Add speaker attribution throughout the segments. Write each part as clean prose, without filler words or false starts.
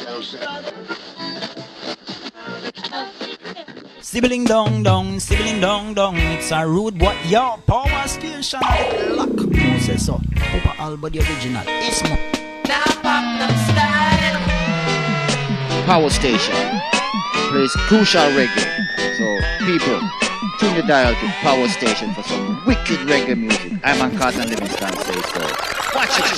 Speaker 1: Sibling dong dong, it's a rude boy, yo, power station, lock, no say so, Papa Alba the original, it's more. Now pop them style.
Speaker 2: Power station plays crucial reggae, so people, tune the dial to Power Station for some wicked reggae music. I'm on Carlton Livingston, say so. Watch it.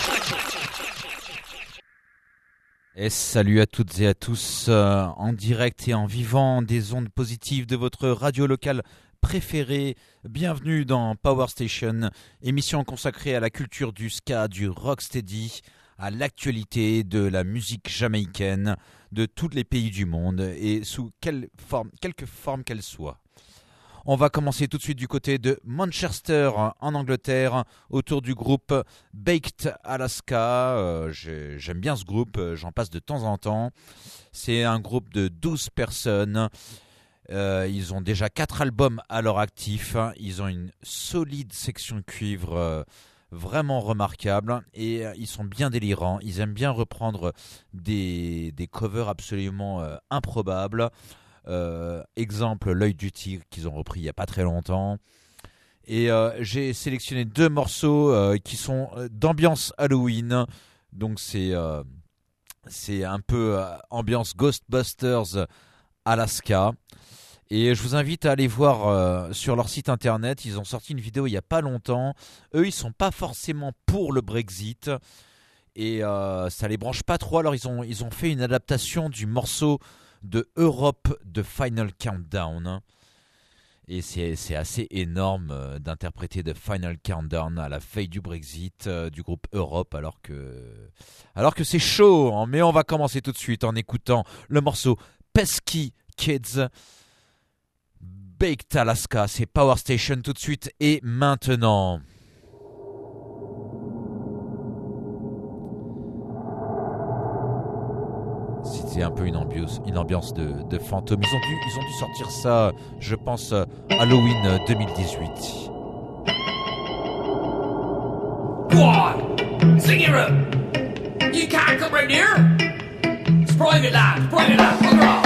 Speaker 3: Et salut à toutes et à tous, en direct et en vivant des ondes positives de votre radio locale préférée. Bienvenue dans Power Station, émission consacrée à la culture du ska, du rocksteady, à l'actualité de la musique jamaïcaine de tous les pays du monde et sous quelque forme qu'elle soit. On va commencer tout de suite du côté de Manchester en Angleterre autour du groupe Baked Alaska. J'aime bien ce groupe, j'en passe de temps en temps. C'est un groupe de 12 personnes. Ils ont déjà 4 albums à leur actif. Ils ont une solide section cuivre vraiment remarquable et ils sont bien délirants. Ils aiment bien reprendre des covers absolument improbables. Exemple L'œil du tigre qu'ils ont repris il n'y a pas très longtemps et j'ai sélectionné 2 morceaux qui sont d'ambiance Halloween, donc c'est un peu ambiance Ghostbusters Alaska et je vous invite à aller voir sur leur site internet. Ils ont sorti une vidéo il n'y a pas longtemps. Eux ils sont pas forcément pour le Brexit et ça les branche pas trop, alors ils ont fait une adaptation du morceau de Europe de Final Countdown et c'est assez énorme d'interpréter The Final Countdown à la veille du Brexit du groupe Europe alors que c'est chaud, hein. Mais on va commencer tout de suite en écoutant le morceau Pesky Kids, Baked Alaska. C'est Power Station tout de suite et maintenant. C'était un peu une ambiance de fantôme. Ils ont dû sortir ça, je pense, Halloween 2018.
Speaker 4: What? Sing it up. You can't come right here. It's private, lad. Fuck off.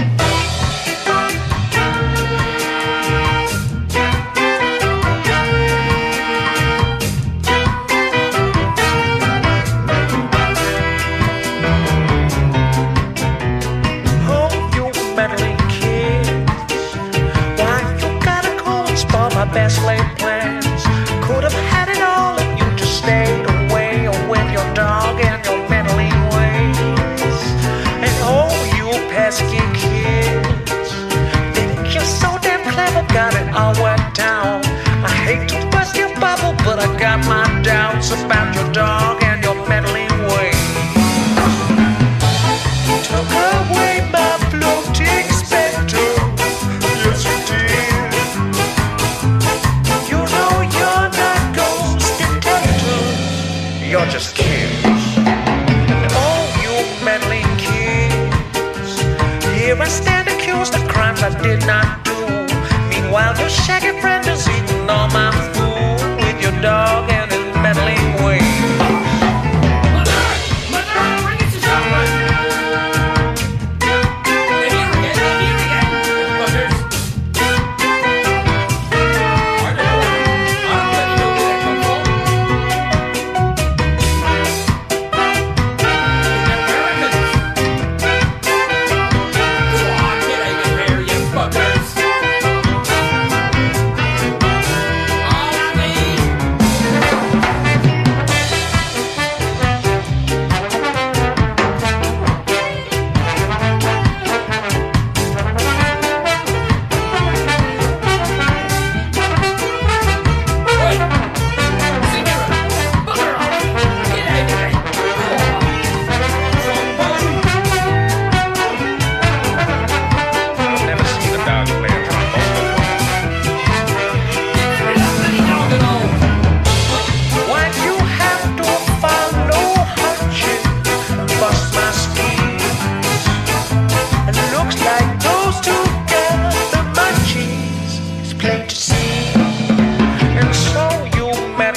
Speaker 5: Best laid plans. Could have had it all if you just stayed away with your dog and your meddling ways. And oh, you pesky kids, think you're so damn clever, got it all worked out. I hate to bust your bubble, but I got my doubts about your dog and your meddling ways. Took away my floating spectre. Yes, you did. You're just kids. Oh, you meddling kids. Here I stand accused of crimes I did not do. Meanwhile, your shaggy friend is eating all my food with your dog and his meddling ways.
Speaker 4: Mother, bring it to someone. They're here again, buggers. I don't know where they come from.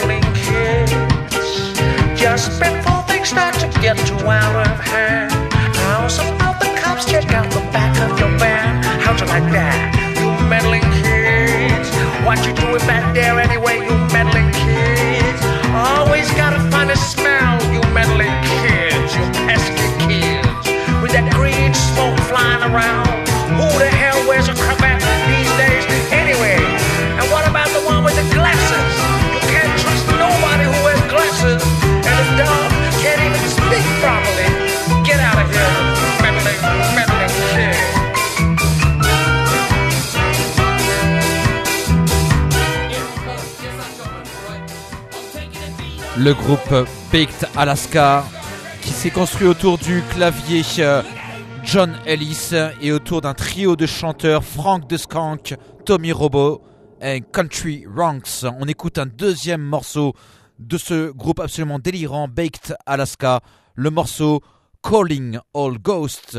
Speaker 5: Just before things start to get too out of hand, Boss about the cops, check out the back of your van. How'd you like that? You meddling kids. What you doing back there anyway, you meddling kids? Always gotta find a smell, you meddling kids. You pesky kids. With that green smoke flying around. Who the hell wears a cravat these days anyway? And what about the one with the glasses? You can't trust nobody who wears glasses. And the dog can't even speak properly. Get out of here, meddling kid.
Speaker 3: Le groupe Baked Alaska qui s'est construit autour du clavier John Ellis et autour d'un trio de chanteurs Frank the Skank, Tommy Robo et Country Ranks. On écoute un deuxième morceau de ce groupe absolument délirant, Baked Alaska, le morceau Calling All Ghosts.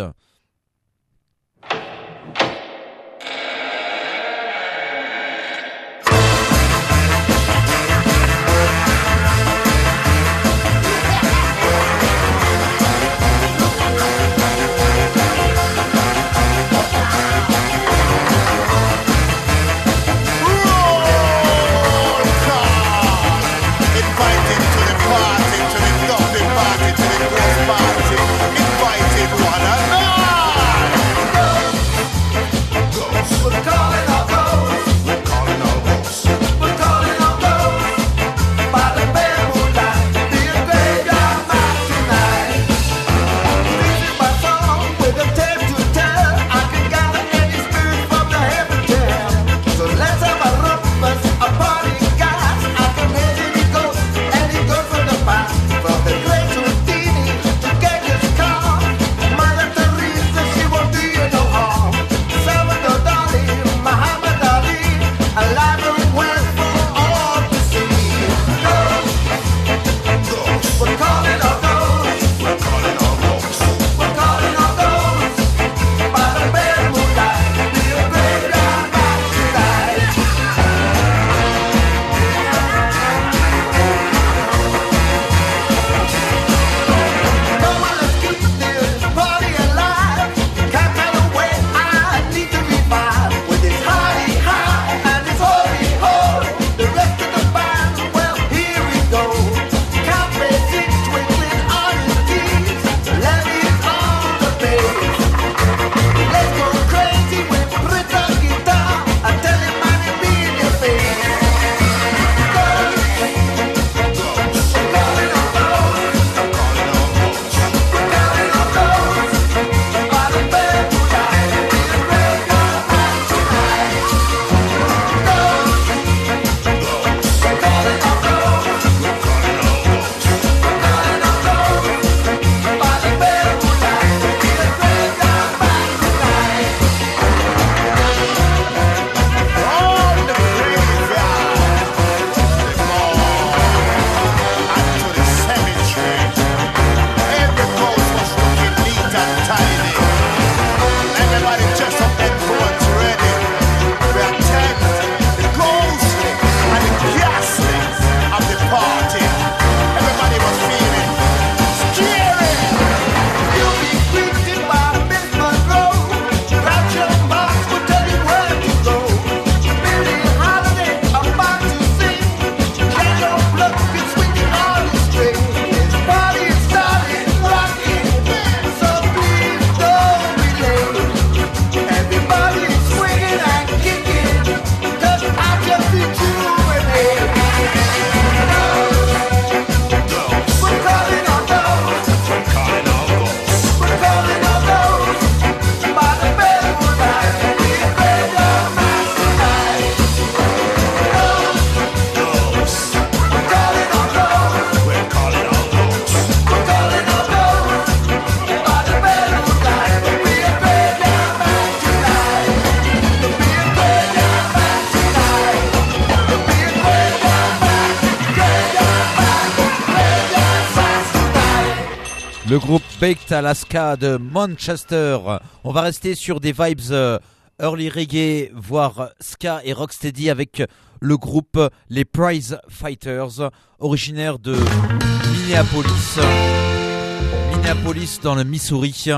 Speaker 3: Le groupe Baked Alaska de Manchester. On va rester sur des vibes early reggae, voire ska et rocksteady avec le groupe les Prize Fighters, originaire de Minneapolis dans le Missouri.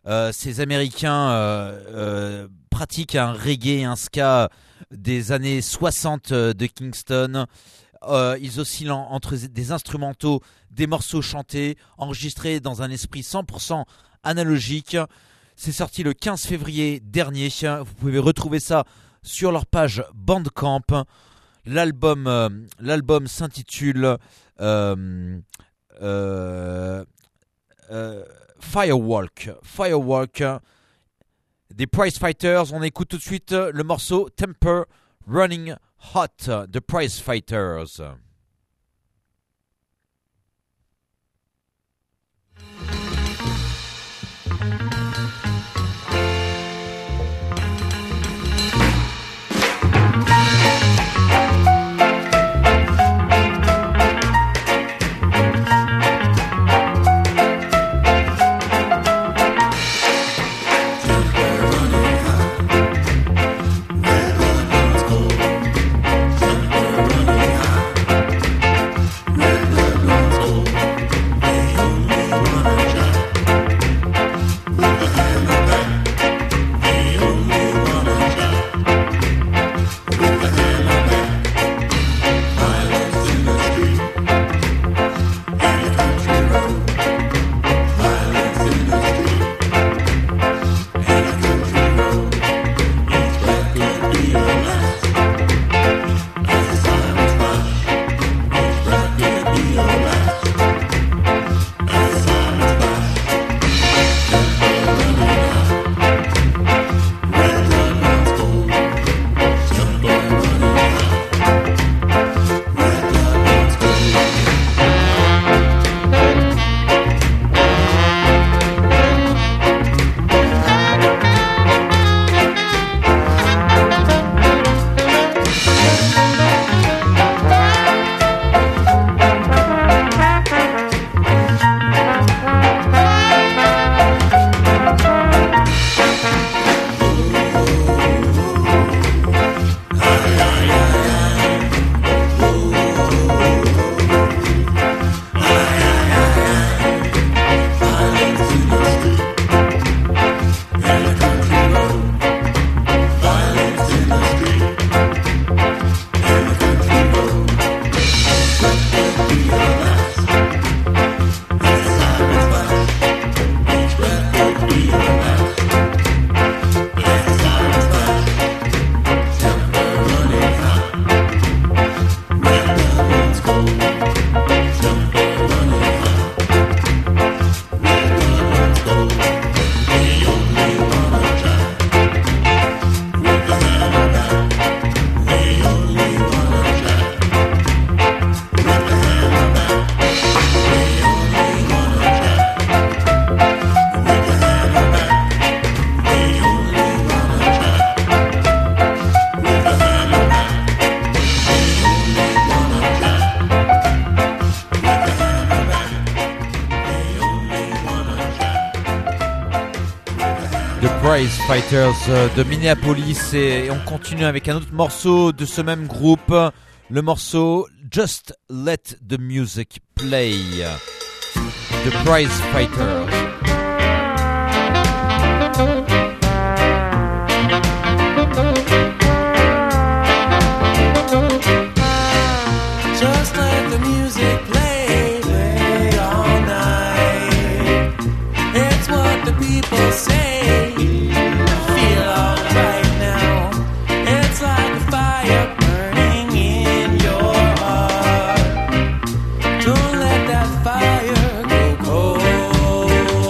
Speaker 3: Ces Américains pratiquent un reggae, un ska des années 60 de Kingston. Ils oscillent entre des instrumentaux, des morceaux chantés, enregistrés dans un esprit 100% analogique. C'est sorti le 15 février dernier. Vous pouvez retrouver ça sur leur page Bandcamp. L'album s'intitule Firewalk des Prize Fighters. On écoute tout de suite le morceau Temper Running Hot de Prize Fighters. Prize Fighters de Minneapolis, et on continue avec un autre morceau de ce même groupe, le morceau Just Let the Music Play de Prize Fighters.
Speaker 6: Just let the music play, play all night. It's what the people say. Feel alright now. It's like a fire burning in your heart. Don't let that fire go cold.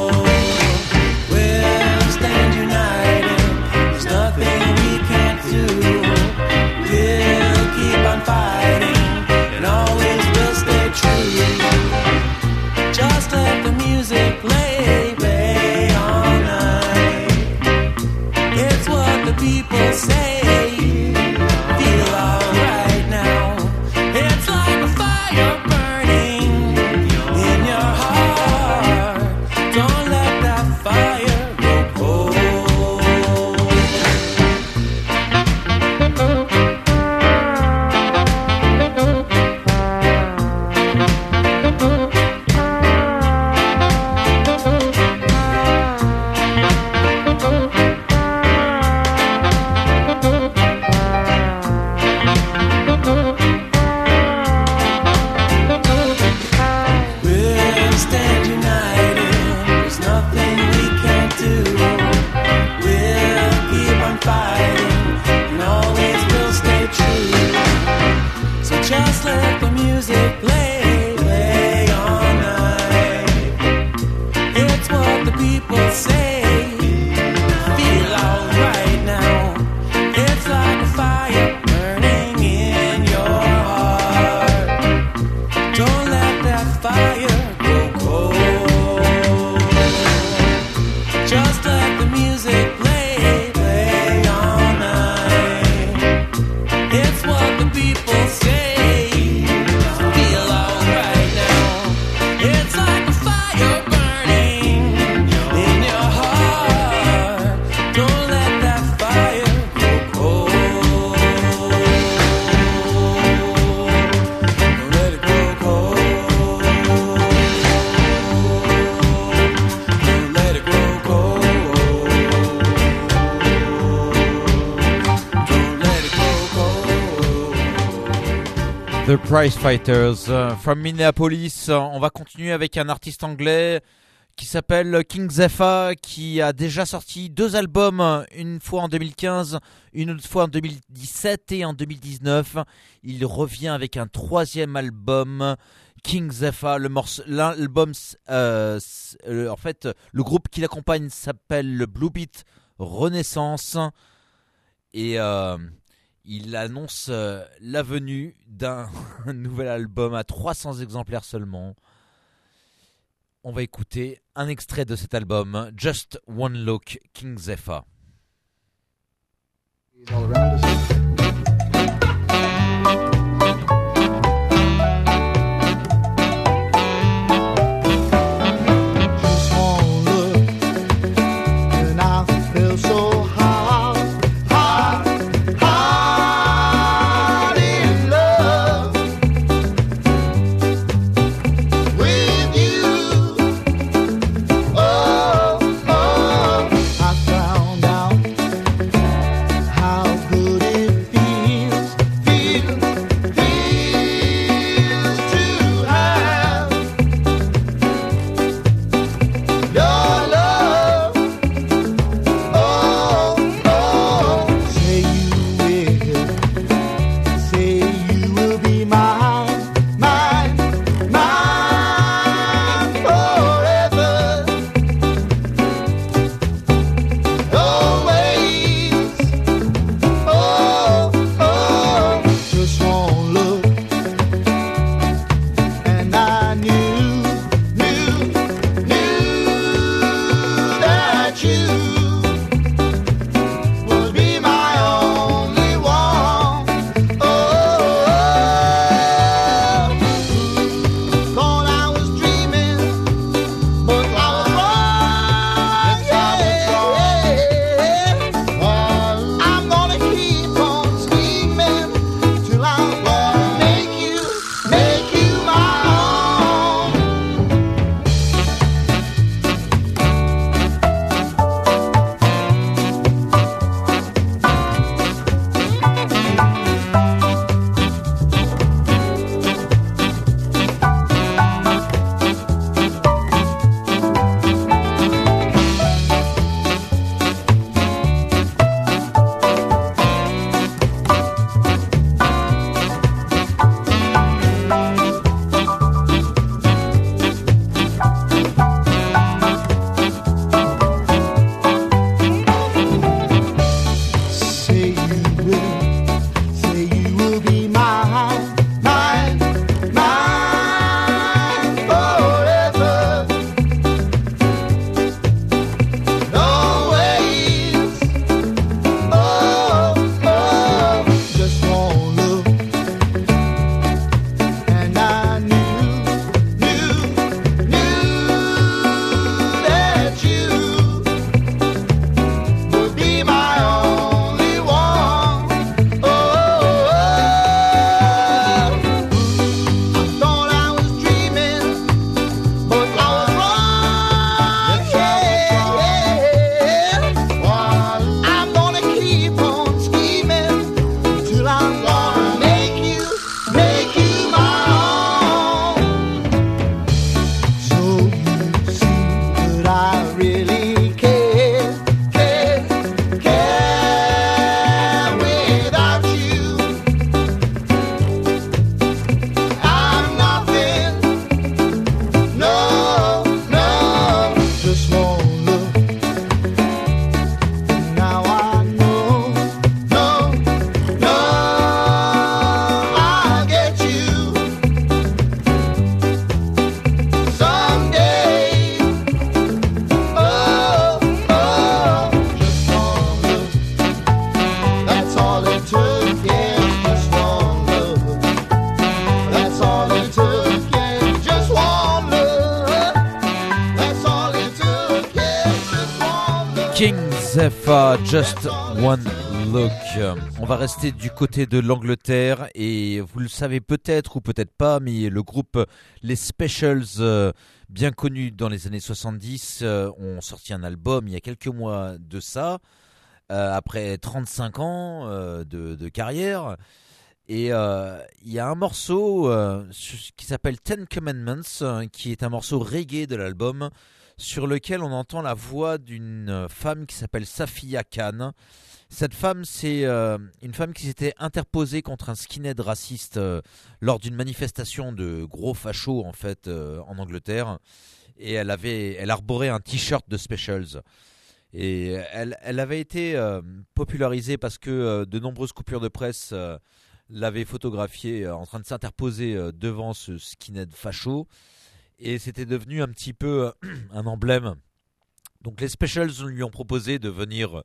Speaker 3: The Prize Fighters from Minneapolis. On va continuer avec un artiste anglais qui s'appelle King Zephyr, qui a déjà sorti 2 albums, une fois en 2015, une autre fois en 2017 et en 2019. Il revient avec un 3e album, King Zephyr. L'album, en fait, le groupe qui l'accompagne s'appelle le Blue Beat Renaissance et il annonce la venue d'un nouvel album à 300 exemplaires seulement. On va écouter un extrait de cet album, Just One Look, King Zephyr. King Zephyr, Just One Look. On va rester du côté de l'Angleterre et vous le savez peut-être ou peut-être pas, mais le groupe Les Specials, bien connu dans les années 70, ont sorti un album il y a quelques mois de ça, après 35 ans de carrière. Et il y a un morceau qui s'appelle Ten Commandments, qui est un morceau reggae de l'album, sur lequel on entend la voix d'une femme qui s'appelle Safiya Khan. Cette femme, c'est une femme qui s'était interposée contre un skinhead raciste lors d'une manifestation de gros fachos en fait en Angleterre, et elle arborait un t-shirt de Specials. Et elle avait été popularisée parce que de nombreuses coupures de presse l'avaient photographiée en train de s'interposer devant ce skinhead facho, et c'était devenu un petit peu un emblème. Donc les Specials lui ont proposé de venir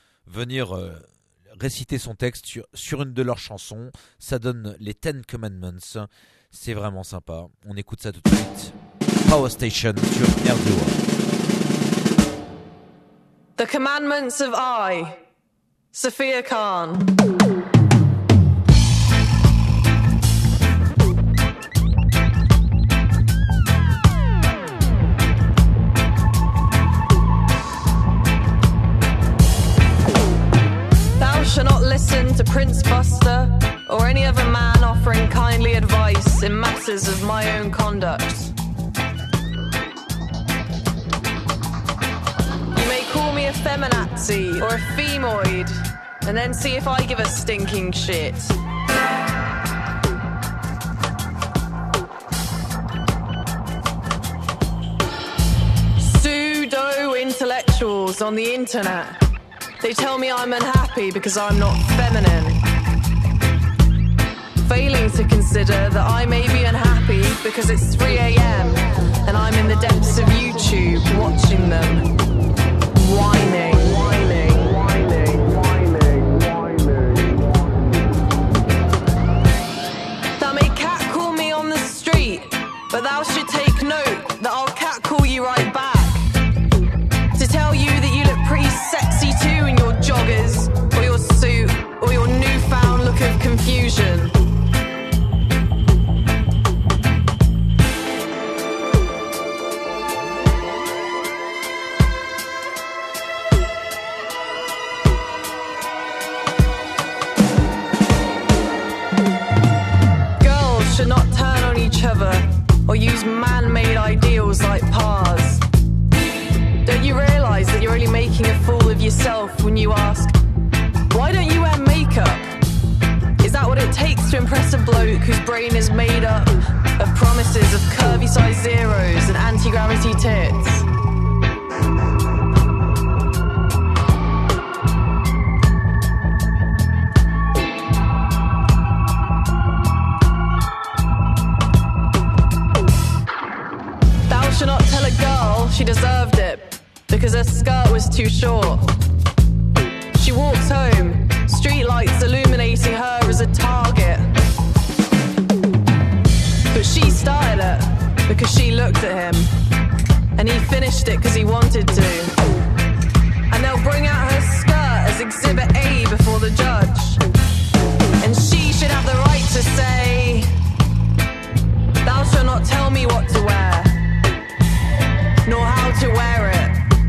Speaker 3: réciter son texte sur une de leurs chansons. Ça donne les Ten Commandments. C'est vraiment sympa. On écoute ça tout de suite. Power Station sur R2.
Speaker 7: The Commandments of I, Safiya Khan. Thou shalt not listen to Prince Buster or any other man offering kindly advice in matters of my own conduct. Call me a feminazi or a femoid, and then see if I give a stinking shit. Pseudo-intellectuals on the internet, they tell me I'm unhappy because I'm not feminine, failing to consider that I may be unhappy because it's 3 a.m. and I'm in the depths of YouTube watching them whining. Thou may catcall me on the street, but thou should take note that I'll catcall you right back, to tell you that you look pretty sexy too in your joggers, or your suit, or your newfound look of confusion. Should not turn on each other or use man-made ideals like pars. Don't you realise that you're only making a fool of yourself when you ask, why don't you wear makeup? Is that what it takes to impress a bloke whose brain is made up of promises of curvy size zeros and anti-gravity tits? Should not tell a girl she deserved it because her skirt was too short. She walks home, streetlights illuminating her as a target. But she started it because she looked at him, and he finished it because he wanted to. And they'll bring out her skirt as Exhibit A before the judge, and she should have the right to say, thou shalt not tell me what to wear, nor how to wear it.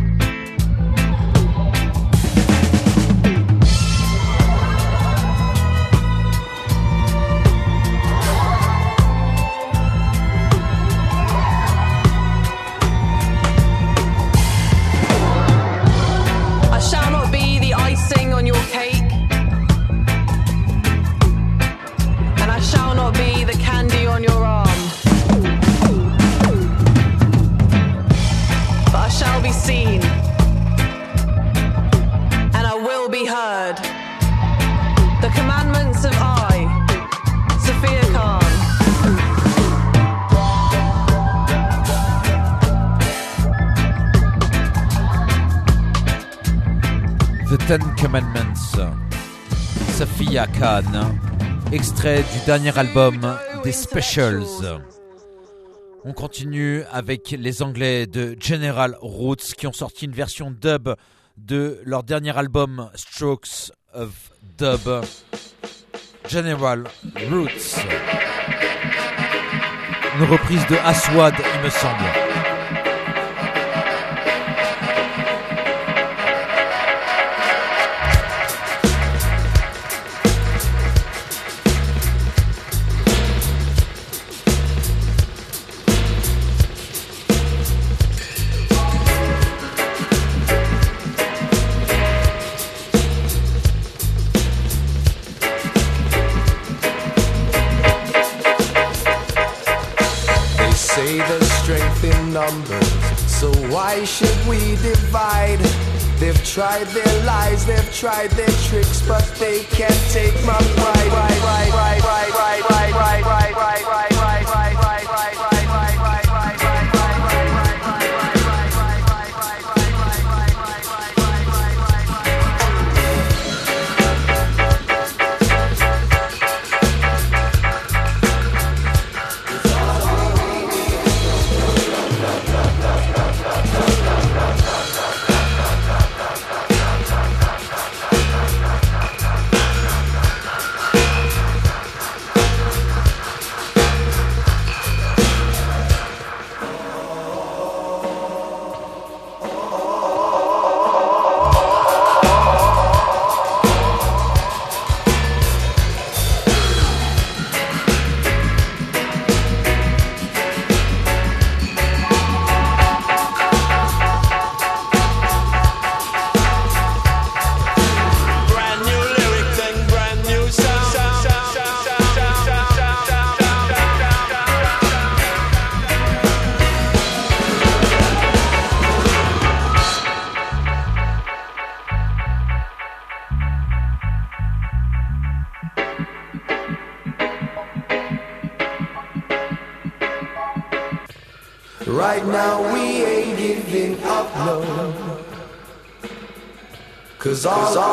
Speaker 7: I shall not be the icing on your cake, and I shall not be the candy on your arm. I shall be seen, and I will be heard. The commandments of I, Safiya Khan.
Speaker 3: The Ten Commandments, Safiya Khan, extrait du dernier album des Specials. On continue avec les Anglais de General Roots qui ont sorti une version dub de leur dernier album Strokes of Dub. General Roots. Une reprise de Aswad, il me semble.
Speaker 8: So why should we divide? They've tried their lies, they've tried their tricks, but they can't take my pride. Right now we ain't giving up, no. Cause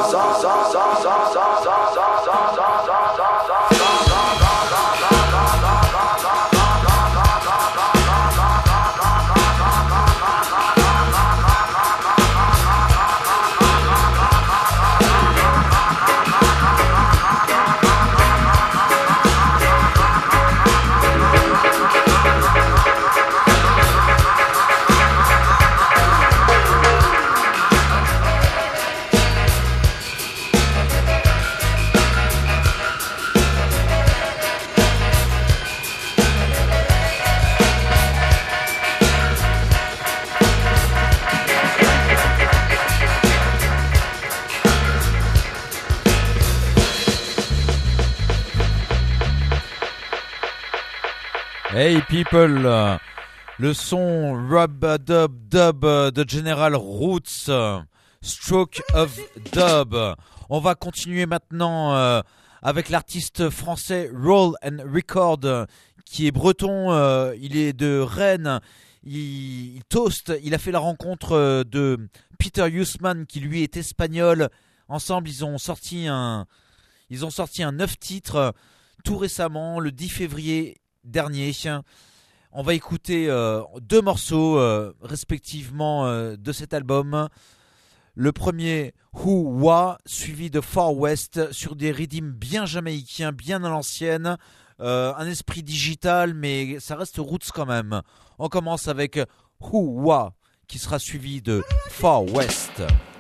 Speaker 3: Hey people, le son Rub-a-Dub-Dub de General Roots, Stroke of Dub. On va continuer maintenant avec l'artiste français Roll and Record, qui est breton, il est de Rennes, il toast, il a fait la rencontre de Peter Huisman qui lui est espagnol. Ensemble ils ont sorti un 9 titres tout récemment, le 10 février dernier. On va écouter 2 morceaux respectivement de cet album. Le premier, Who Wa, suivi de Far West, sur des rythmes bien jamaïcains, bien à l'ancienne, un esprit digital, mais ça reste roots quand même. On commence avec Who Wa, qui sera suivi de Far West.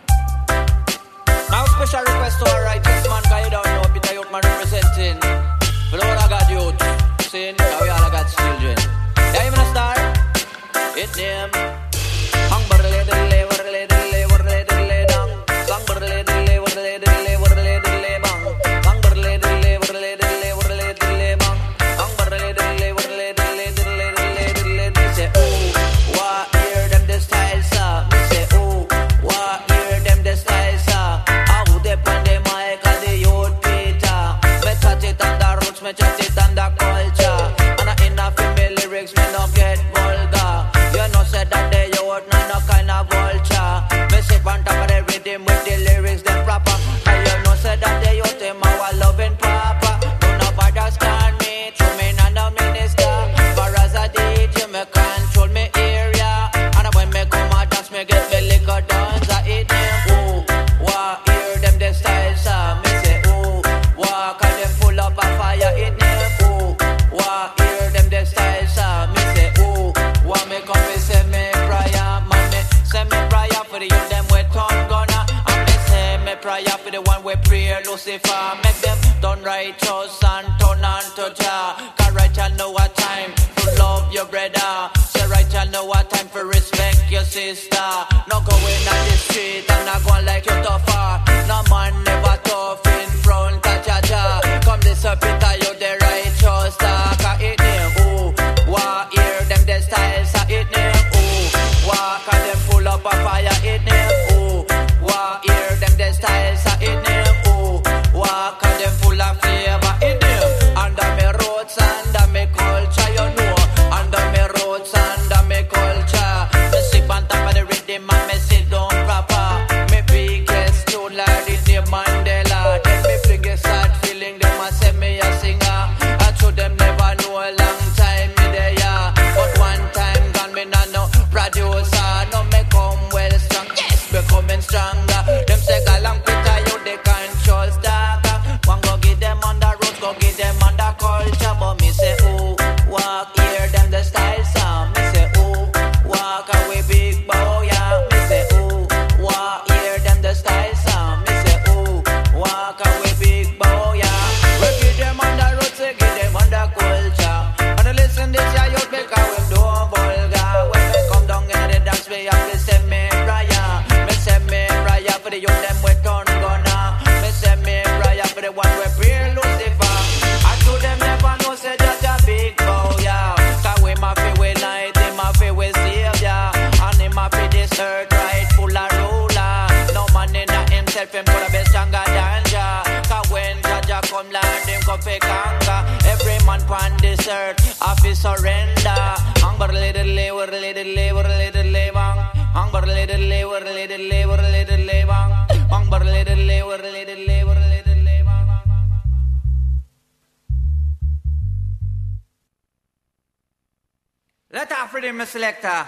Speaker 9: Now special request to our righteous man, cause you don't know Peter Youth man representing. For the whole of God youth, saying that we all are God's children. Yeah, you wanna start? It name Hang Burle Dille, Burle Dille, Burle Dille Dang. Sang Burle Dille, Burle Dille, Burle Dille Bang. Sang Burle Dille, Burle Dille, Burle Dille Bang. Sang Burle Dille, Burle Dille, Dille Dille Dille. Me say, oh, why hear them the style, sir? Me say, oh, why hear them the style, sir? I would depend on my cause the youth Peter. Me chat it on the roots, me chat it on the culture. And I in a female lyrics, me no get vulgar. You know say that the youth no kind of vulture. Me sit on top of the rhythm with the lyrics them proper. And you know say that the youth them our loving papa. Do not bother stand me, through me no minister. For as I did, you me control me area. And when me come a dance, me get me liquor dance. I eat them, oh, wah, hear them the style, sir. Me say, oh, wah, cause them full up a fire. Eat them, oh, wah, hear them the style, sir. Me say, oh, wah, me come me say me prayer. Man, me say me prayer for the youth them we turn gunner. And me say me prayer for the one we pray Lucifer. Make them turn righteous and turn unto Jah. Cause right you know what time to love your brother. Say right you know what time for respect your sister. No going on the street and not going like you tougher. No man never tough in front of Jah. Come this up Peter, you the righteous talk. It name, oh, wah, hear them the styles. It name, oh, on this earth, I feel surrender. Hang but little labor, little labor, little labor. Hang but little labor, little labor, little labor. Hang but little labor, little labor, little labor. Let off rhythm, my selector.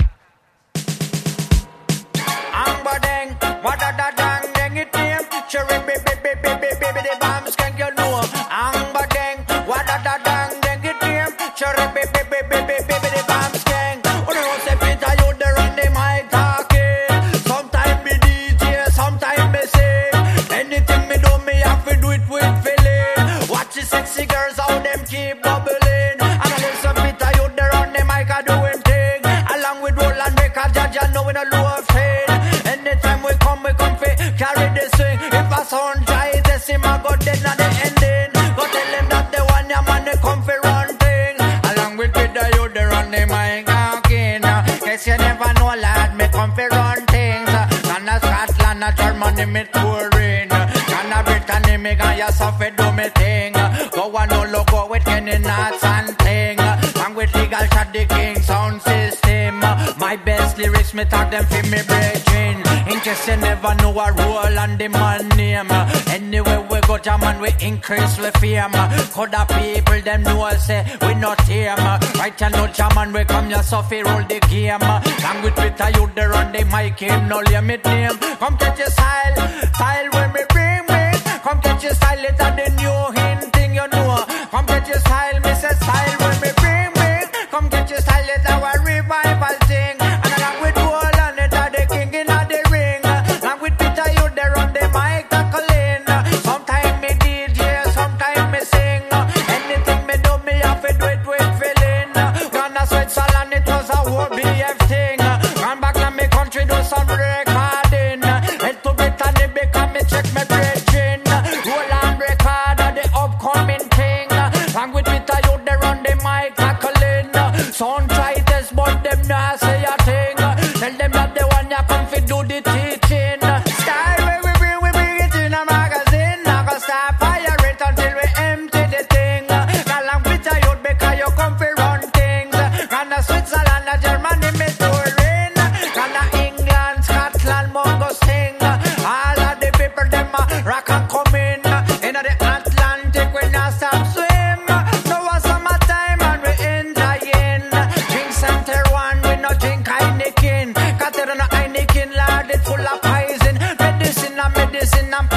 Speaker 9: Ambadeng, wadadadang, deng it name. Cherry baby, the bombs can you know. Ambadeng, wadadadang, deng it name. Cherry baby, the bombs can. Oh, the rose of it, you there on the mic talking. Sometimes me DJ, sometimes me sing. Anything me do, me have to do it with feeling. Watch the sexy girls, how them keep bubbling. And a little bit of you there on the mic, I doing thing. Along with Roland Baker, Judge, I know we no low fade. Anytime we come fi carry the swing. If a sound try test him, I go dead at the ending. Go tell him that the one your man they come fi run thing. Along with the youth they run the mic again. Guess you never know, lad, me come fi run things. Ghana, Scotland, Germany, me touring. Ghana, Brittany, me gonna suffer do me thing. Go on no logo with Kenny Knots and thing. And with legal shot the king sound system. My best lyrics me talk them fi me brethren. In case you never know a role and the man name. Anyway we go jam and we increase we fame. Coulda people them know say we not tame. Right you know jam and we come here so fi roll the game. Language with a youth there on the mic him no limit name. Come catch your style when me bring me. Come catch your style it a the new hint thing you know. Come catch your style me say style when me bring me. Come catch your style it our revival thing. And along with Roland it a the king in a the ring. Along with Peter you there on the mic tackling. Sometime me DJ, sometime me sing. Anything me do me have to do it with feeling. Ghana, Switzerland it was a whole BF thing. Run back to me country do some recording. Head to Brittany because me check me brethren. Roland record of the upcoming thing. Along with Peter you there on the mic tackling. Sound try test but them not say a thing. Tell them that the one ya come fi do the teaching. Style where we bring it in a magazine. Not gonna stop fire it until we empty the thing. Along with a youth because you come fi run things. Ghana, Switzerland, Germany me touring. Ghana, England, Scotland, Mongo sing. All of the people them rock and come in. In the Atlantic we not stop swim. No was summertime and we enjoying. Drink Center One, we no drink Heineken. Caterina Heineken, lad, it full of poison. Medicine and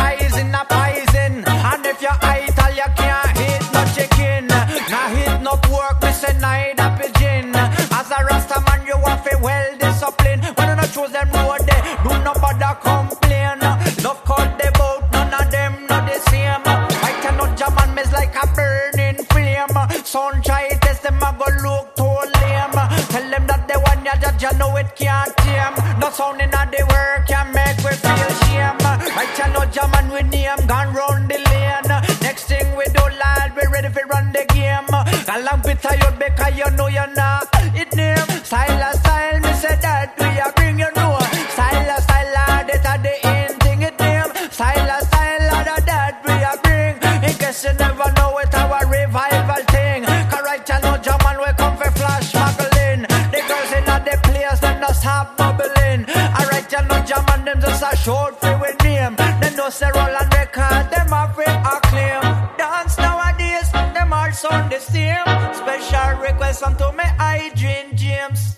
Speaker 9: poison. And if you're idle, you can't hit no chicken. Nah hit no pork, me say neither pigeon. As a Rasta man, you have to well disciplined. When you not choose them road, they do not bother complain. Love called the boat, none of them not the same. I cannot jam and mess like a burning flame. Sound try test them, I go look too lame. Tell them that the one you judge, you know it can't tame. No sound in the work can make we feel shame. I cannot jam and we name gone round the lane. Next thing we do, lad, we ready for run the game. Along with a youth because you know you're not it name. Style, me say that we are bring you know. Style, lad, it a the end thing it name. Style, lad, that we are bring. In case you never know it, our revival thing. Cause right you know jam and we come for flash muggling. The girls in the place, them not stop bubbling. Alright you know jam and them just a short free with name. Them no say roll and record, them have free acclaim. Dance nowadays, them all sound the same. Special request unto me Adrian James.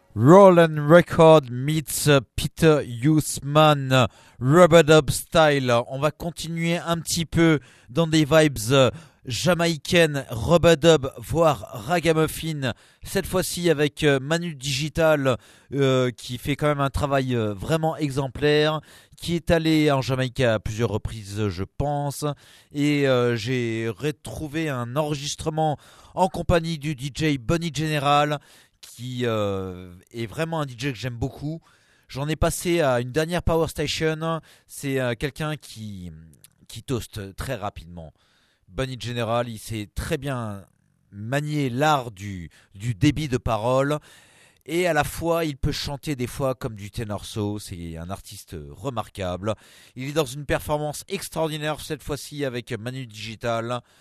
Speaker 3: Roland Record meets Peter Huisman, Rub-a-Dub Style. On va continuer un petit peu dans des vibes jamaïcaines, Rub-a-Dub, voire Ragamuffin. Cette fois-ci avec Manu Digital, qui fait quand même un travail vraiment exemplaire, qui est allé en Jamaïque à plusieurs reprises, je pense. Et j'ai retrouvé un enregistrement en compagnie du DJ Bunny General, qui est vraiment un DJ que j'aime beaucoup. J'en ai passé à une dernière Power Station. C'est quelqu'un qui toast très rapidement. Bunny General, il sait très bien manier l'art du débit de parole. Et à la fois, il peut chanter des fois comme du tenor saw. C'est un artiste remarquable. Il est dans une performance extraordinaire cette fois-ci avec Manu Digital.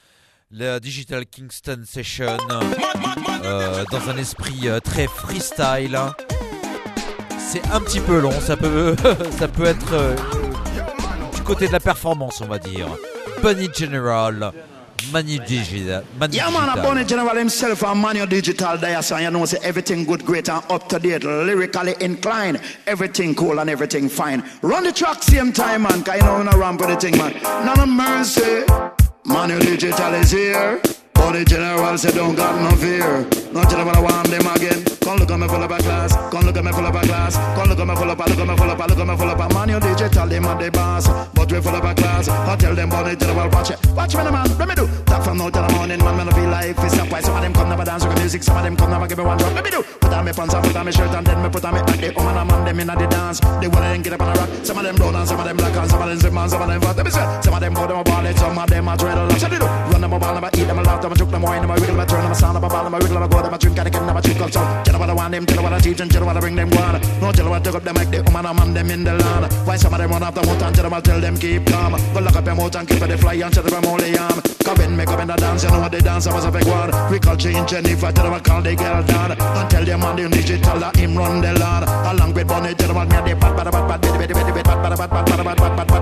Speaker 3: la Digital Kingston Session, dans un esprit très freestyle. C'est un petit peu long, ça peut être du côté de la performance, on va dire. Bunny General, Manu Digital.
Speaker 10: Yeah, man, Bunny General himself and Manu Digital there, so you know, say everything good, great and up to date, lyrically inclined, everything cool and everything fine. Run the track same time, man, cause you know, no ramp with the thing, man. None of mercy, Manu Digital is here. Bunny General say don't got no fear. No general I want them again. Come look at me full of a class. Come look at me full of a class. Come look at me full of a, look at me full of a, look at me full of a. Manu Digital, them are the boss. But we full of a class. I tell them Bunny General, watch it. Watch me, man, let me do. Talk from now till the morning, man, I feel like it's a fight. Some of them come never dance with music. Some of them come never give me one drop. Let me do. Put on me pants and put on me shirt and then me put on me hat. The woman and man, them in the dance. They wanna then get up on a rock. Some of them brown and some of them black and some of them zip man, some of them fat. Let me say. Some of them go them a ball it, some of them a dreadlocks. What do you do? Run them a ball, them a eat them a laugh, them a juke, them a wine, them a wiggle, them a turn, them a sound, them a ball, them a wiggle, them a go, them a drink, and they them a drink up. So tell them what I want them, tell them what I teach, and tell them what I bring them guan. No tell them what I take up them like the woman and man, them in the land. Why some of them run off the moat and tell them I'll tell them keep calm. Go lock up your mouth and keep it fly and tell them I'm only arm. Come in, make up in the dance, you know what they dance, I was a big one. We call change Jennifer, tell them I call the girl down. And tell them on the Digital that him run the land. Along with Bunny, tell them what me a the bad, bad, bad, bad, bad, bad, bad, bad, bad, bad, bad, bad, bad, bad,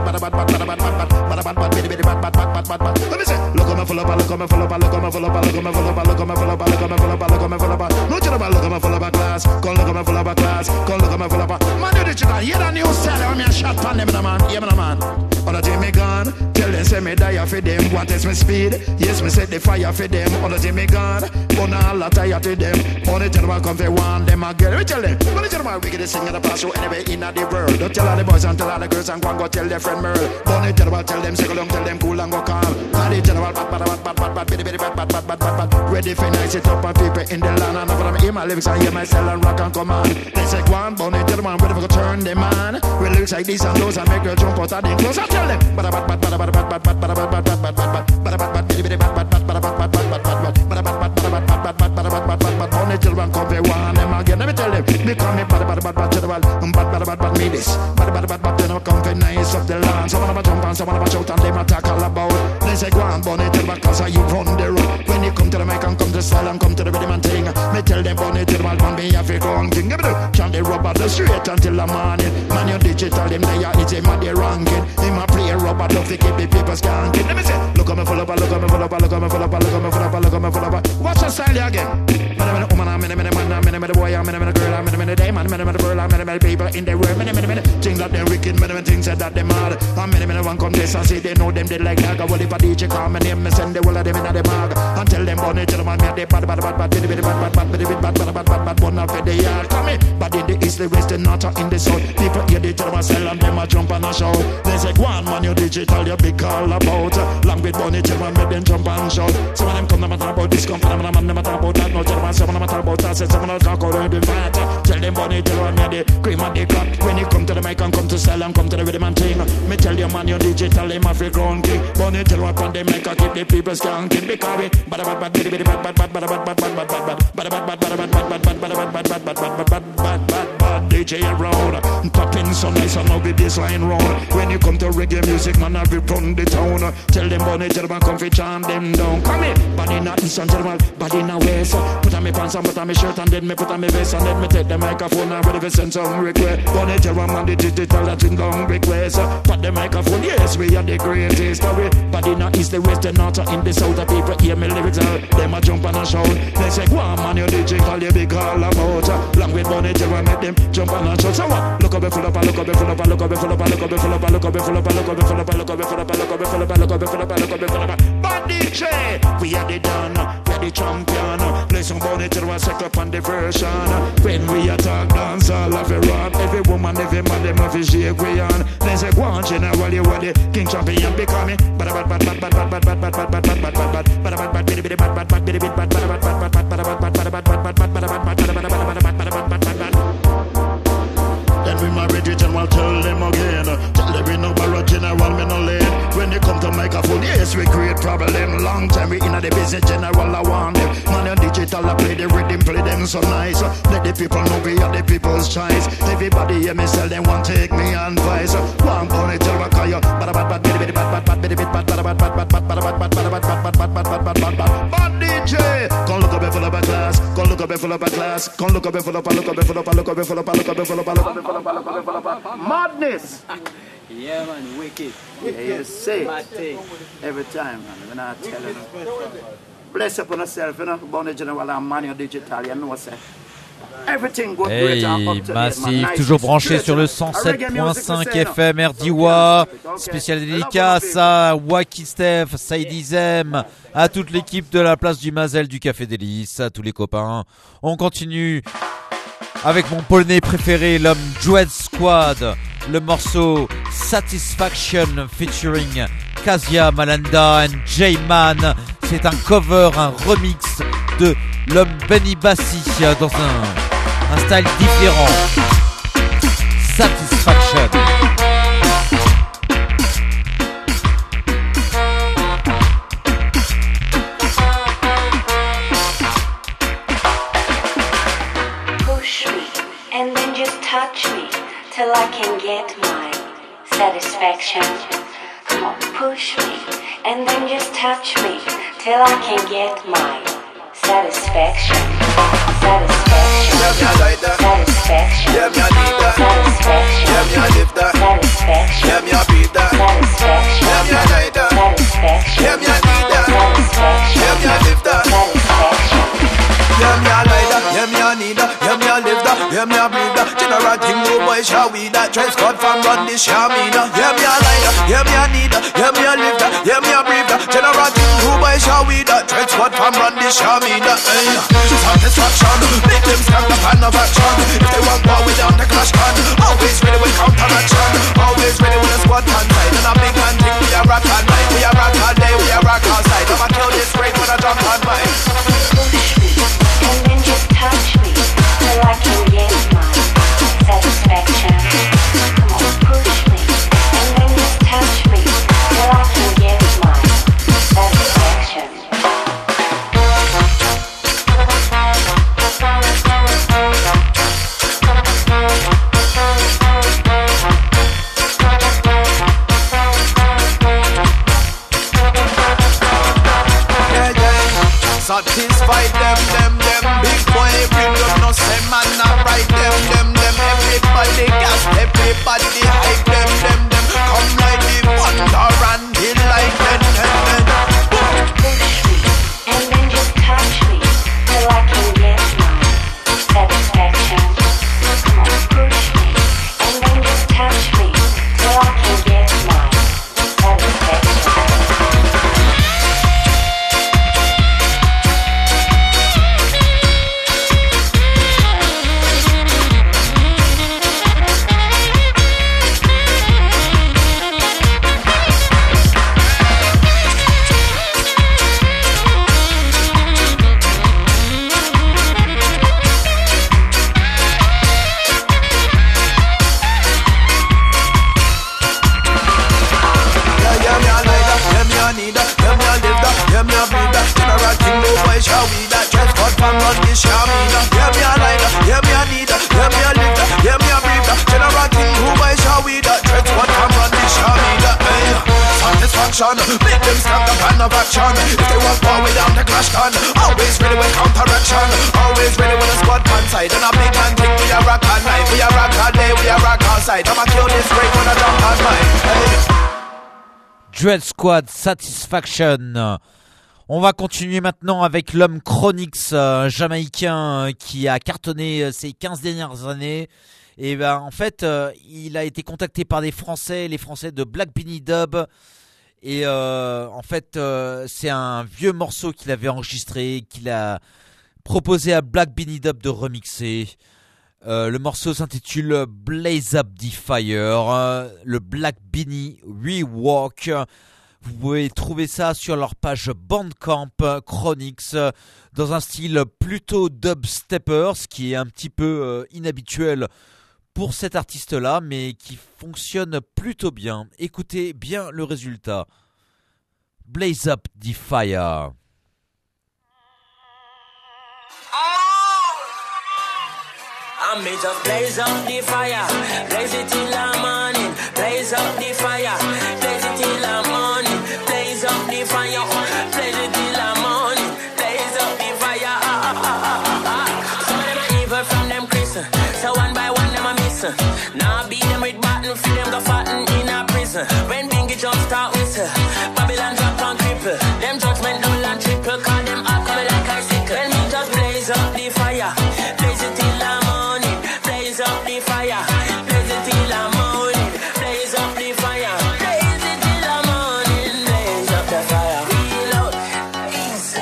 Speaker 10: bad, bad. Look at me full up, look at me full up, look at me full up, look at me full up, look at me full up, look at me full up, look at me full up. No general, look at me full up a class. Come look at me full up a class. Come look at me full up a. Man, Digital, hear the new style. I'm a shot on them, man. Hear me, man. On the team me gone. Tell them say me die for them. Want test me speed? Yes, me set the fire for them. On the team me gone. Burn all the tire to them. Only tell them come for one them again. Let me tell them. Only tell them we get the sing in the past show anyway in the world. Don't tell all the boys and tell all the girls and go and go tell their friend Merle. Only tell them say go long, tell them cool and go calm. And they tell them bad. Ready for nice it up and people in the land. And I'm in my lyrics I hear myself and rock and come on. They say go on, Bunny tell them ready for go turn them on. We lyrics like this and those and make girl jump out of them clothes. I tell them Bunny children come for one them again. Let me tell them become me bad general. Bad me this. Bad they don't come for nice of the land. Some of them jump and some of them shout and them attack all about. They say go on, Bunny tell them cause you run the road. When you come to the mic and come to the style and come to the rhythm and thing. Me tell them Bunny tell them man be a fake on king. Give me the can they rub the straight until the morning. Man you Digital him there it's him at the ranking. Him a play rubber love to keep the people skanking. Let me say look at me full up, look at me full up, look at me full up, look at me full up, look at me full up. Watch the style again. Many woman, many boy, many girl, many day, many girl, many people in the world, many things that they wicked, many things that they mad. And many one come this and say they know them they like that. Well if a DJ call my name, me send the whole of them in the bag. And tell them Bunny, tell them man me they bad, one of the yard. Come in, but in the east, the west, the north, in the south. People hear the tell them sell and them a jump and a shout. They say go on man, you Digital, you big all about. Long with Bunny, tell them make them jump and shout. Some of them come never talk about this, come from them never talk about that. No tell them some of them talk about that, some of them talk about the fight. Tell them Bunny, tell them me the cream and the crop. When you come to the mic and come to sell and come to the rhythm and thing. Me tell you man, you Digital, him a free crown king. Bunny tell them on the mic and keep the people skanking. Because we bad DJ around. Popping so nice and now be this line round. When you come to reggae music, man, I will run the town. Tell them Bunny, tell them come fi charm them down. Come in, body in a east and general, body in a west. Put on me pants and put on me shirt and then me put on me vest and then me take the microphone and ready to send some request. Bunny tell them man, the Digital that in long request. Put the microphone, yes, we are the greatest. Body in a east, the west, the north, in the south. The people hear me lyrics out, them a jump and a shout. They say, go on man, you Digital, you big all about. Long with Bunny, tell them make them jump and a shout. So what? Look up, full up, look up, full up, look up, full up, look up, full up, look up, full up, look up, full up, look up, full up, look up, full up, look up, full up, look up, full up. Bad DJ, we are the done, we are the champion. Play some Bunny till we set up on the version. When we attack dance, all of it rap. Every woman, every man, them have a shake we on. They say, go on, general, you are the king champion. Become it. Then we marry the general, tell them again. Tell them we no borrow general, me no late. When you come to microphone, yes, we great. problem. Long time we in the business general, I want them. Man, digital, I play the rhythm, play them so nice. Let the people know we are the people's choice. Everybody hear me sell them, want take me advice. One gonna tell what you bad DJ. Come look up and full up a glass. Come look up and full up a glass. Come look up and full up. Look up and full up. Look up and full up. Look up and full up. Look up and full up. Madness.
Speaker 11: Yeah, man, wicked.
Speaker 10: Yeah, you say it every time, man. When I tell you, bless up on yourself, you know, Bonnie General and Manu Digital, you know what I say. Everything goes great and up to
Speaker 3: Massif,
Speaker 10: date, man.
Speaker 3: toujours branché sur le 107.5 FM RDWA. Spécial dédicace à Wacky Steph, Saïd Zem, à toute l'équipe de la place du Mazel du Café Délice, à tous les copains. On continue avec mon polonais préféré, l'homme Dread Squad. Le morceau Satisfaction featuring Kazia Malanda and J-Man. C'est un cover, un remix de l'homme Benny Bassi dans un style différent. Satisfaction.
Speaker 12: Push me and then just touch me till I can get my satisfaction. Come on, push me and then just touch me till I can get my satisfaction. Satisfaction.
Speaker 13: Yeah, me a like that.
Speaker 12: Satisfaction.
Speaker 13: Yeah, me a need that.
Speaker 12: Satisfaction.
Speaker 13: Yeah, me a live that.
Speaker 12: Satisfaction.
Speaker 13: Yeah, me a beat that.
Speaker 12: Satisfaction.
Speaker 13: Yeah, me a like that.
Speaker 12: Satisfaction.
Speaker 13: Yeah, me a need that.
Speaker 12: Satisfaction.
Speaker 13: Yeah, me a live that.
Speaker 12: Satisfaction.
Speaker 13: Yeah, me a like that. Yeah, me a need that. Yeah, me a live that. Yeah, me a breathe that. General thing, no boy shall we that. Dress code from run this Shamina. Yeah, me a like that. Yeah, me a need that. Yeah, me a live that. Yeah, me a breathe that. General thing, no boy shall we that. Dress code from run this Shamina. Satisfaction. Make them stand up and have action. If they want war with them, they clash can. Always ready with counteraction. Always ready with a squad on side. And a big man think we a rock all night. We a rock all day. We a rock all side. I'ma kill this break when I jump on mine.
Speaker 12: And then just touch me till I can get my satisfaction. Come on, push me and then just touch me till I can get my satisfaction.
Speaker 13: Satisfy them, big boy, bring them, no say man, not right them, everybody gas, everybody hype them, come like the wonder and hit like them.
Speaker 12: Push me and then just touch me till I can get my satisfaction. Come on, push me and then just touch me till I can get my satisfaction.
Speaker 13: Make them stand up and have action. If they want war with them, they clash can. Always ready with counteraction. Always ready with a squad on side. And a big man think we a rock all night. We a rock all day, we a rock all side. I'ma kill this break when I jump on mine.
Speaker 3: Dread Squad, Satisfaction. On va continuer maintenant avec l'homme Chronix, jamaïcain qui a cartonné ces 15 dernières années. Et ben en fait, il a été contacté par des Français, les Français de Black Beanie Dub. Et en fait, c'est un vieux morceau qu'il avait enregistré, qu'il a proposé à Black Beanie Dub de remixer. Le morceau s'intitule Blaze Up the Fire, le Black Beanie Rewalk. Vous pouvez trouver ça sur leur page Bandcamp Chronix dans un style plutôt dubstepper, ce qui est un petit peu inhabituel pour cet artiste-là, mais qui fonctionne plutôt bien. Écoutez bien le résultat. Blaze Up the Fire.
Speaker 6: I may just blaze up the fire, blaze it till the morning, blaze up the fire, blaze it till the morning, blaze up the fire, blaze it till the morning, blaze up the fire. Some of them are evil from them Christian, so one by one them are missing. Now beat them with button, feel them go fatten in a prison. When Bingy jump start whistle, Babylon drop and cripple, them judgment double and triple, call them up coming like icicle. When me just blaze up the fire, blaze it till the morning, blaze up the fire, blaze it till the morning, blaze up the fire, blaze it till the morning, blaze up the fire. Reload, easy.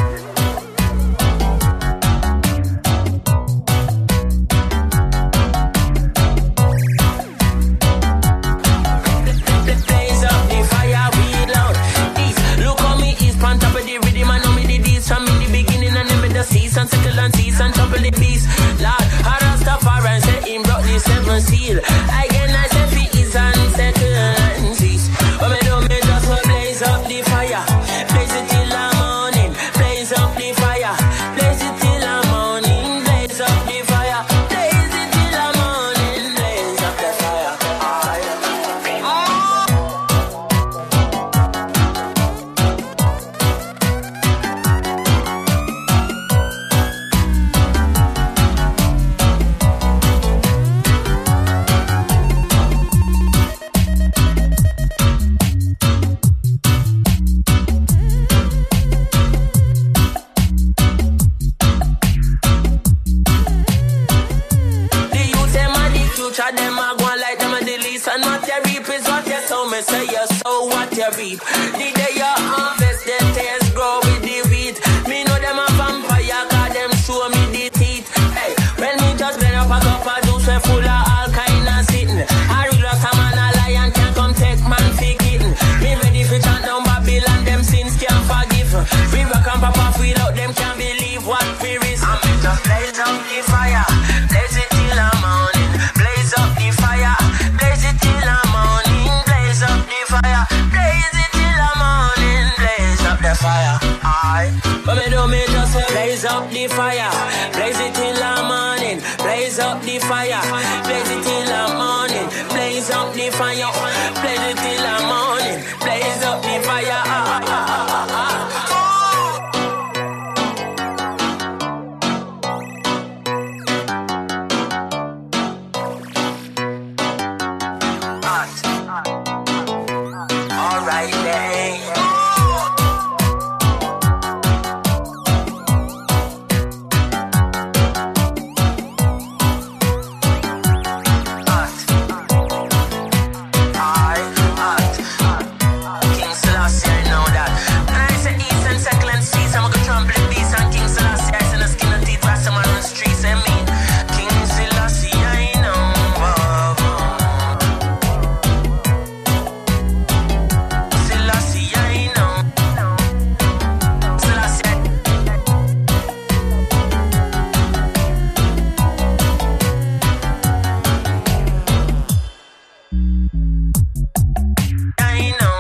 Speaker 6: Blaze up the fire, reload, easy. Look how me is on top of the rhythm, I know me the deeds from in the beginning and then me the season, sickle and season, trouble the beast. Lord, I Rastafari say him brought the seven seal. Again I say fi is and second cease. But me do me just want blaze up the fire, blaze it till the morning, blaze up the fire, blaze it till the morning, blaze up the fire, blaze it till the morning, blaze up the fire. The youth them are the future, them are going like them are the least. And what you reap is what you sow. Me say you sow what you reap. The day you harvest, the tares grow with the wheat. Me know them a vampire, cause them show me the teeth. Hey, when me just blend up a cup of juice, we full of all kind of sitting. I real a man a lion can come take man fi kitten. Me ready fi chant down Babylon, them sins can't forgive. We rock and pop off without them can't believe what we risk. And me just blaze up the fire, blaze it till the morning, blaze up the fire, blaze it till the morning, blaze up the fire, blaze it till the morning, blaze up the fire. Aye, but me do me just say blaze up the fire, blaze it till the morning, blaze up the fire, blaze it till the morning, blaze up the fire, blaze it till the morning, blaze up the fire. Alright then. King Selassie, I know that. And I say east and second and seas, I'm gonna trample the beast. And King Selassie, I say the skin and teeth, rasta man on the streets, I mean. King Selassie, I know. Selassie, I know. Selassie, I know.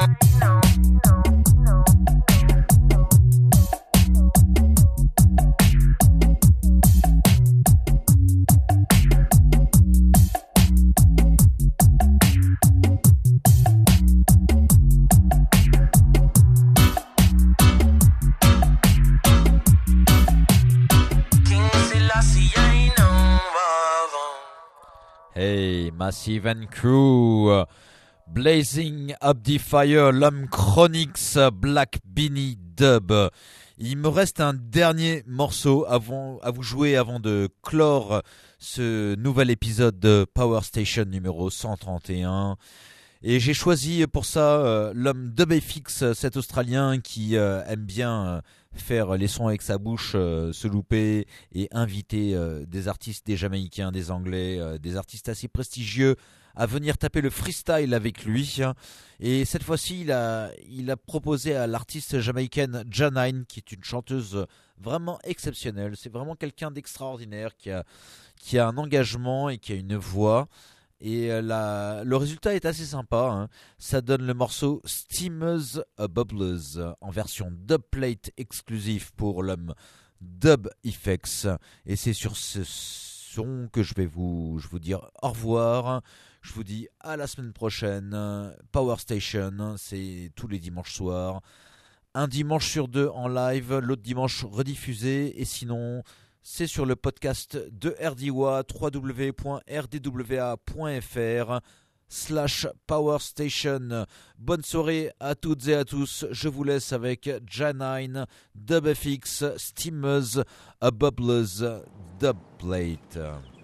Speaker 6: King Selassie, I know.
Speaker 3: Hey, Massive and Crew, Blazing Up the Fire, l'homme Chronix, Black Beanie Dub. Il me reste un dernier morceau à vous jouer avant de clore ce nouvel épisode de Power Station numéro 131. Et j'ai choisi pour ça l'homme DubFX, cet Australien qui aime bien faire les sons avec sa bouche, se louper et inviter des artistes, des Jamaïcains, des Anglais, des artistes assez prestigieux à venir taper le freestyle avec lui. Et cette fois-ci, il a proposé à l'artiste jamaïcaine Janine, qui est une chanteuse vraiment exceptionnelle. C'est vraiment quelqu'un d'extraordinaire qui a un engagement et qui a une voix. Et le résultat est assez sympa, hein. Ça donne le morceau Steamers Bubbles en version dubplate exclusive pour l'homme Dub Effects. Et c'est sur ce son que je vous dire au revoir. Je vous dis à la semaine prochaine. Power Station, c'est tous les dimanches soirs. Un dimanche sur 2 en live, l'autre dimanche rediffusé. Et sinon, c'est sur le podcast de RDWA, www.rdwa.fr/Power Station. Bonne soirée à toutes et à tous. Je vous laisse avec Janine, DubFX, Steamers, Bubbles, Dubplate.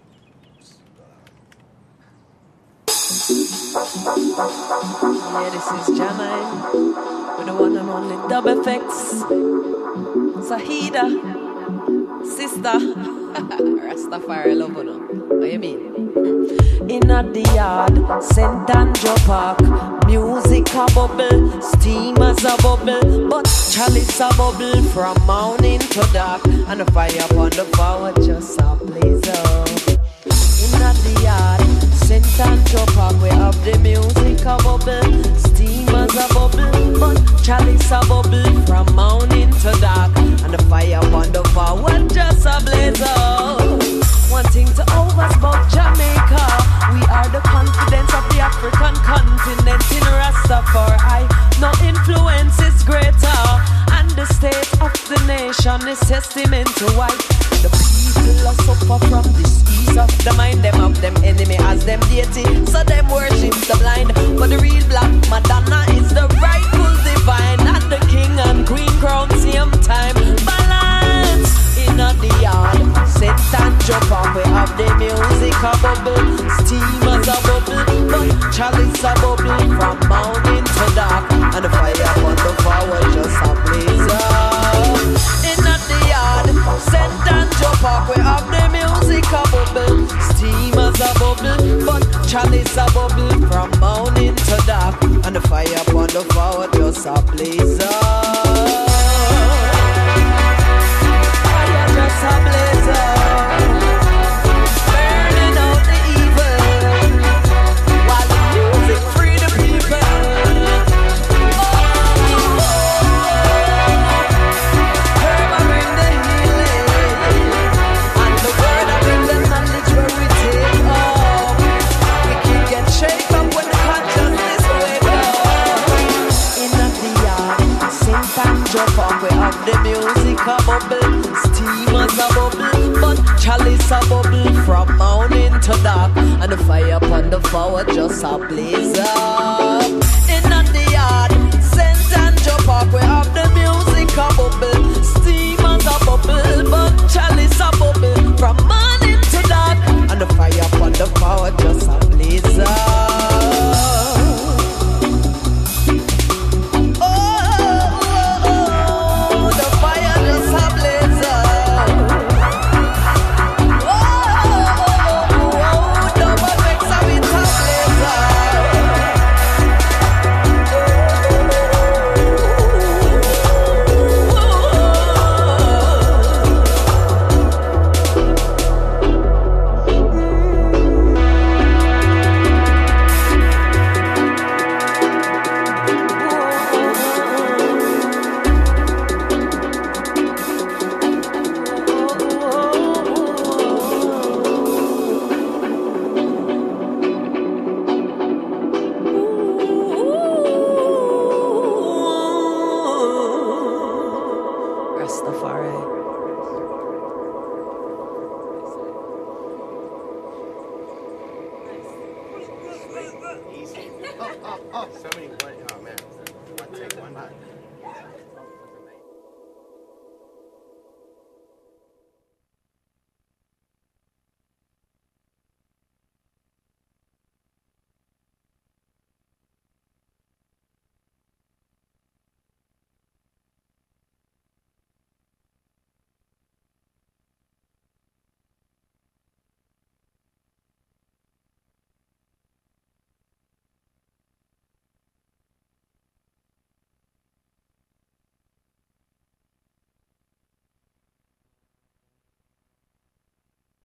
Speaker 7: Yeah, this is Janine with the one and only Dub Effects. Sahida, sister, Rastafari love you know. What you mean? In at the yard, St. Andrew Park, music a bubble, steamers a bubble, but chalice a bubble from morning to dark, and the fire upon the forward just a blaze up. In at the yard, St. Andrew Park, we have the music a bubble, steamers a bubble, but chalice a bubble from morning to dark, and the fire upon the forward just a blaze up. One thing to overs about Jamaica, we are the confidence of the African continent in Rastafari. No influence is greater, and the state of the nation is testament to why the people are suffer from disease of the mind. Them have them enemy as them deity, so them worship the blind. But the real black Madonna is the rightful divine, and the king and queen crown same time. Balance in the yard, sit and jump on. We have the music a bubble, steamers a bubble, but chalice a bubble from morning to dark, and the fire on the forward just a blaze up. In the yard, St. Andrew Park, we have the music a bubble, steamers a bubble, but chalice a bubble from morning to dark, and the fire upon the forward just a blaze up. Fire just a blaze up. Burning out the evil, while the music free the people. Herb I bring the healing, and the word I bring the knowledge where we take up. We can get shaken up when the consciousness wake up. In the yard, St. Andrew Park, we have the music a bubble, steamers a bubble, but chalice a bubble from morning to dark, and the fire upon the forward just a blaze up. In the yard, St. Andrew Park, we have the music a bubble, steamers a bubble, but chalice a bubble from morning to dark, and the fire upon the forward just a blaze up. The fire just a blaze up. Double mix of it a blaze up. Rastafari.
Speaker 14: So many, oh man, one take, one hot.